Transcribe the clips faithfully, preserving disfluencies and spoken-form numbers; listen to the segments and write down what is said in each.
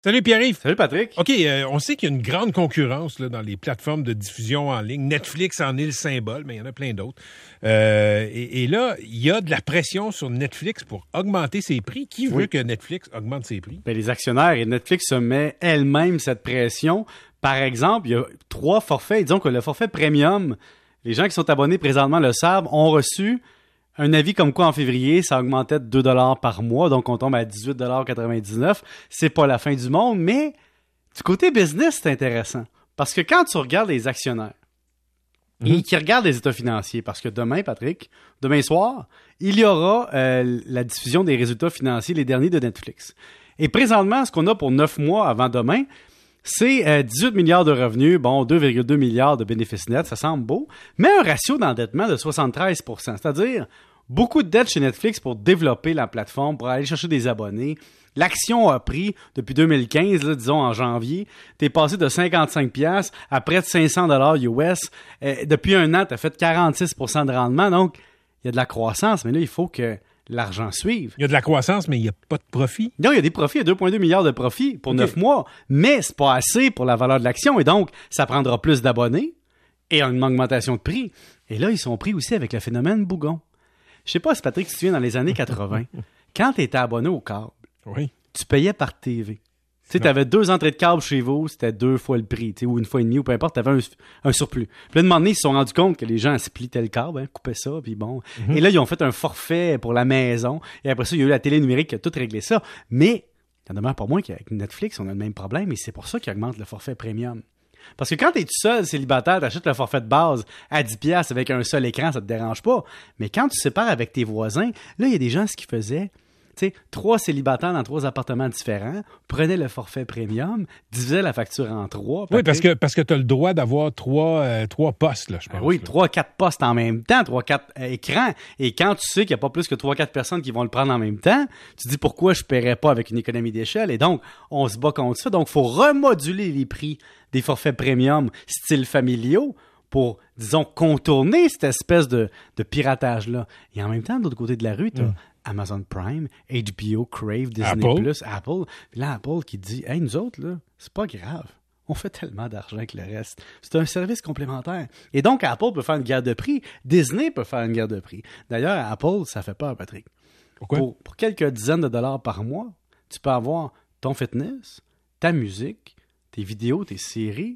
Salut Pierre-Yves. Salut Patrick. OK, euh, on sait qu'il y a une grande concurrence là, dans les plateformes de diffusion en ligne. Netflix en est le symbole, mais il y en a plein d'autres. Euh, et, et là, il y a de la pression sur Netflix pour augmenter ses prix. Qui veut oui. que Netflix augmente ses prix? Bien, les actionnaires et Netflix se met elle-même cette pression. Par exemple, il y a trois forfaits. Disons que le forfait premium, les gens qui sont abonnés présentement le savent, ont reçu un avis comme quoi en février, ça augmentait de deux dollars par mois, donc on tombe à dix-huit dollars quatre-vingt-dix-neuf. C'est pas la fin du monde, mais du côté business, c'est intéressant. Parce que quand tu regardes les actionnaires mm-hmm. et qui regardent les états financiers, parce que demain, Patrick, demain soir, il y aura euh, la diffusion des résultats financiers, les derniers de Netflix. Et présentement, ce qu'on a pour neuf mois avant demain, c'est euh, dix-huit milliards de revenus, bon, deux virgule deux milliards de bénéfices nets, ça semble beau, mais un ratio d'endettement de soixante-treize pour cent, c'est-à-dire beaucoup de dettes chez Netflix pour développer la plateforme, pour aller chercher des abonnés. L'action a pris depuis deux mille quinze, là, disons en janvier, t'es passé de cinquante-cinq piastres à près de cinq cents dollars U S. Euh, depuis un an, t'as fait quarante-six pour cent de rendement, donc il y a de la croissance, mais là, il faut que l'argent suive. Il y a de la croissance, mais il n'y a pas de profit. Non, il y a des profits, il y a deux virgule deux milliards de profits pour okay. neuf mois, mais c'est pas assez pour la valeur de l'action, et donc, ça prendra plus d'abonnés et une augmentation de prix. Et là, ils sont pris aussi avec le phénomène bougon. Je sais pas si Patrick, tu te souviens, dans les années quatre-vingt, quand tu étais abonné au câble, oui. tu payais par T V. Tu sais, tu avais deux entrées de câble chez vous, c'était deux fois le prix, ou une fois et demie, ou peu importe, tu avais un, un surplus. Puis là, de un moment donné, ils se sont rendus compte que les gens splittaient le câble, hein, coupaient ça, puis bon. Mm-hmm. Et là, ils ont fait un forfait pour la maison. Et après ça, il y a eu la télé numérique qui a tout réglé ça. Mais, il en demeure pas moins qu'avec Netflix, on a le même problème, et c'est pour ça qu'ils augmentent le forfait premium. Parce que quand t'es tout seul, célibataire, t'achètes le forfait de base à dix piastres avec un seul écran, ça te dérange pas. Mais quand tu sépares avec tes voisins, là, il y a des gens, ce qu'ils faisaient, tu sais, trois célibataires dans trois appartements différents, prenaient le forfait premium, divisaient la facture en trois. Oui, parce que, parce que t'as le droit d'avoir trois, euh, trois postes, là, je pense. Ben oui, là. trois, quatre postes en même temps, trois, quatre euh, écrans. Et quand tu sais qu'il n'y a pas plus que trois, quatre personnes qui vont le prendre en même temps, tu te dis pourquoi je ne paierais pas avec une économie d'échelle. Et donc, on se bat contre ça. Donc, il faut remoduler les prix des forfaits premium style familiaux pour, disons, contourner cette espèce de, de piratage-là. Et en même temps, de l'autre côté de la rue, tu as mm. Amazon Prime, H B O, Crave, Disney+, Apple. Apple. Puis là, Apple qui dit « Hey, nous autres, là, c'est pas grave. On fait tellement d'argent avec le reste. C'est un service complémentaire. » Et donc, Apple peut faire une guerre de prix. Disney peut faire une guerre de prix. D'ailleurs, Apple, ça fait peur, Patrick. Pourquoi? Pour, pour quelques dizaines de dollars par mois, tu peux avoir ton fitness, ta musique, tes vidéos, tes séries,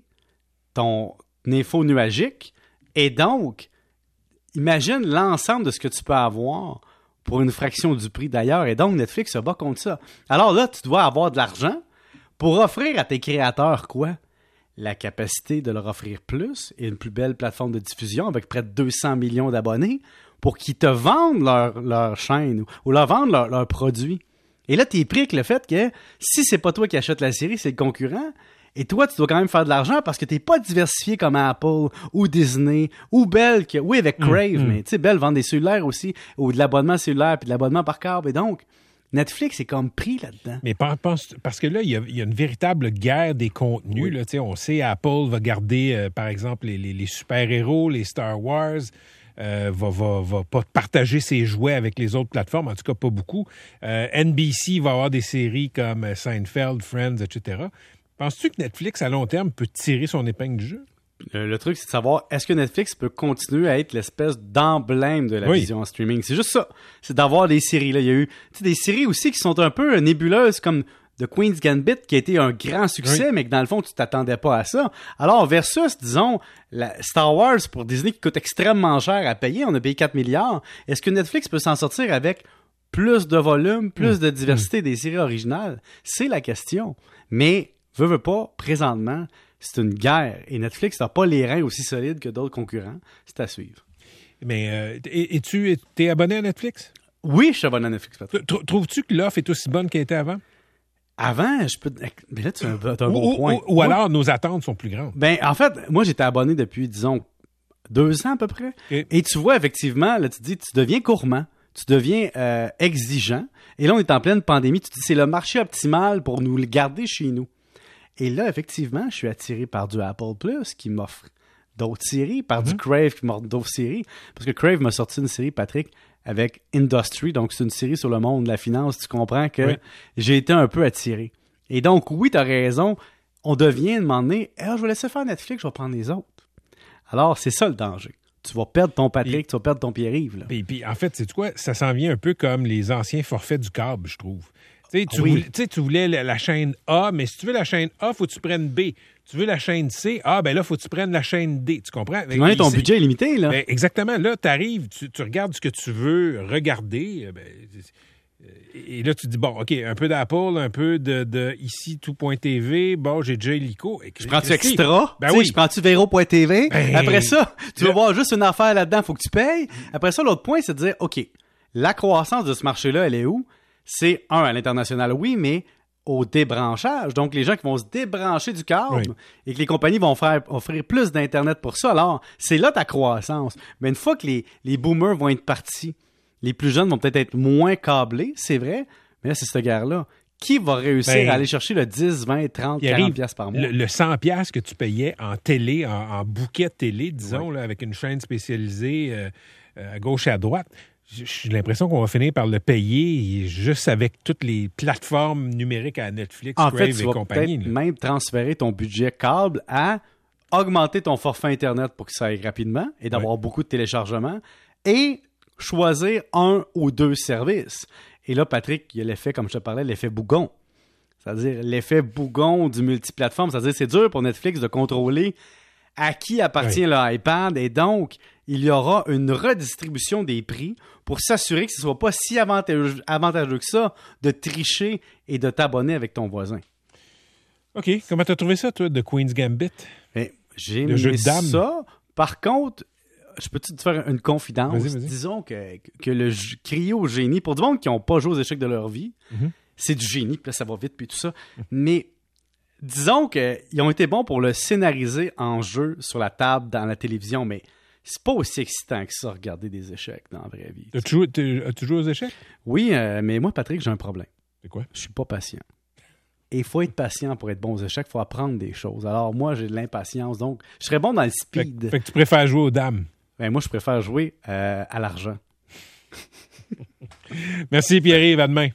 ton info nuagique. Et donc, imagine l'ensemble de ce que tu peux avoir pour une fraction du prix d'ailleurs. Et donc, Netflix se bat contre ça. Alors là, tu dois avoir de l'argent pour offrir à tes créateurs quoi? La capacité de leur offrir plus et une plus belle plateforme de diffusion avec près de deux cents millions d'abonnés pour qu'ils te vendent leur, leur chaîne ou, ou leur vendent leurs leur produits. Et là, tu es pris avec le fait que si c'est pas toi qui achètes la série, c'est le concurrent. Et toi, tu dois quand même faire de l'argent parce que t'es pas diversifié comme Apple ou Disney ou Bell. Que, oui, avec Crave, mmh, mais tu sais, Bell vend des cellulaires aussi ou de l'abonnement cellulaire puis de l'abonnement par câble. Et donc, Netflix est comme pris là-dedans. Mais pense, parce que là, il y, a, il y a une véritable guerre des contenus. Oui. Là, on sait, Apple va garder, euh, par exemple, les, les, les super-héros, les Star Wars, euh, va, va, va pas partager ses jouets avec les autres plateformes, en tout cas pas beaucoup. Euh, N B C va avoir des séries comme Seinfeld, Friends, et cetera. Penses-tu que Netflix, à long terme, peut tirer son épingle du jeu? Le, le truc, c'est de savoir, est-ce que Netflix peut continuer à être l'espèce d'emblème de la oui. vision en streaming? C'est juste ça. C'est d'avoir des séries. Là. Il y a eu des séries aussi qui sont un peu nébuleuses, comme The Queen's Gambit, qui a été un grand succès, oui. mais que dans le fond, tu t'attendais pas à ça. Alors, versus, disons, la Star Wars pour Disney, qui coûte extrêmement cher à payer, on a payé quatre milliards. Est-ce que Netflix peut s'en sortir avec plus de volume, plus mmh. de diversité mmh. des séries originales? C'est la question. Mais veux, veux pas, présentement, c'est une guerre. Et Netflix n'a pas les reins aussi solides que d'autres concurrents. C'est à suivre. Mais euh, et, et tu es abonné à Netflix? Oui, je suis abonné à Netflix, Patrick. Trouves-tu que l'offre est aussi bonne qu'elle était avant? Avant, je peux... Mais là, tu as un, un bon ou, point. Ou, ou alors, nos attentes sont plus grandes. Ben, en fait, moi, j'étais abonné depuis, disons, deux ans à peu près. Okay. Et tu vois, effectivement, là, tu te dis, tu deviens gourmand. Tu deviens euh, exigeant. Et là, on est en pleine pandémie. Tu te dis, c'est le marché optimal pour nous le garder chez nous. Et là, effectivement, je suis attiré par du Apple Plus qui m'offre d'autres séries, par mm-hmm. du Crave qui m'offre d'autres séries. Parce que Crave m'a sorti une série, Patrick, avec Industry. Donc, c'est une série sur le monde de la finance. Tu comprends que oui. j'ai été un peu attiré. Et donc, oui, tu as raison. On devient, demander, eh, je vais laisser faire Netflix, je vais prendre les autres. Alors, c'est ça le danger. Tu vas perdre ton Patrick, et, tu vas perdre ton Pierre-Yves. Là. Puis, puis, en fait, c'est quoi? Ça s'en vient un peu comme les anciens forfaits du câble, je trouve. Tu sais, tu, oui. voulais, tu voulais la, la chaîne A, mais si tu veux la chaîne A, il faut que tu prennes B. Tu veux la chaîne C, ah, ben là, il faut que tu prennes la chaîne D. Tu comprends? Tu as ton budget est limité, là. Ben, exactement. Là, tu arrives, tu regardes ce que tu veux regarder. Ben, et là, tu dis, bon, OK, un peu d'Apple, un peu de, de ici, tout.tv. Bon, j'ai déjà Illico. Je prends-tu Extra? Ben oui. Je prends-tu Vero.tv? Ben, Après ça, tu vas voir juste une affaire là-dedans, il faut que tu payes. Après ça, l'autre point, c'est de dire, OK, la croissance de ce marché-là, elle est où? C'est, un, à l'international, oui, mais au débranchage. Donc, les gens qui vont se débrancher du câble oui. et que les compagnies vont faire offrir plus d'Internet pour ça. Alors, c'est là ta croissance. Mais une fois que les, les boomers vont être partis, les plus jeunes vont peut-être être moins câblés, c'est vrai, mais là, c'est cette guerre-là. Qui va réussir ben, à aller chercher le dix, vingt, trente, quarante piastres par mois? Le, le cent piastres que tu payais en télé, en, en bouquet télé, disons, oui. là, avec une chaîne spécialisée euh, à gauche et à droite, j'ai l'impression qu'on va finir par le payer juste avec toutes les plateformes numériques à Netflix, en Crave fait, tu et vas compagnie. Peut-être même transférer ton budget câble à augmenter ton forfait Internet pour que ça aille rapidement et d'avoir oui. beaucoup de téléchargements et choisir un ou deux services. Et là, Patrick, il y a l'effet, comme je te parlais, l'effet bougon. C'est-à-dire l'effet bougon du multiplateforme. C'est-à-dire c'est dur pour Netflix de contrôler à qui appartient oui. l'iPad et donc il y aura une redistribution des prix pour s'assurer que ce ne soit pas si avantageux, avantageux que ça de tricher et de t'abonner avec ton voisin. OK. Comment tu as trouvé ça, toi, de Queen's Gambit? Bien, j'ai aimé ça. Par contre, je peux-tu te faire une confidence? Vas-y, vas-y. Disons que, que le cryo-génie, pour du monde qui n'ont pas joué aux échecs de leur vie, mm-hmm. c'est du génie, puis là, ça va vite, puis tout ça. Mm-hmm. Mais disons qu'ils ont été bons pour le scénariser en jeu sur la table, dans la télévision, mais c'est pas aussi excitant que ça, regarder des échecs dans la vraie vie. As-tu joué, as-tu joué aux échecs? Oui, euh, mais moi, Patrick, j'ai un problème. C'est quoi? Je suis pas patient. Et il faut être patient pour être bon aux échecs, il faut apprendre des choses. Alors moi, j'ai de l'impatience, donc je serais bon dans le speed. Fait, fait que tu préfères jouer aux dames? Ben, moi, je préfère jouer euh, à l'argent. Merci Pierre-Yves, à demain.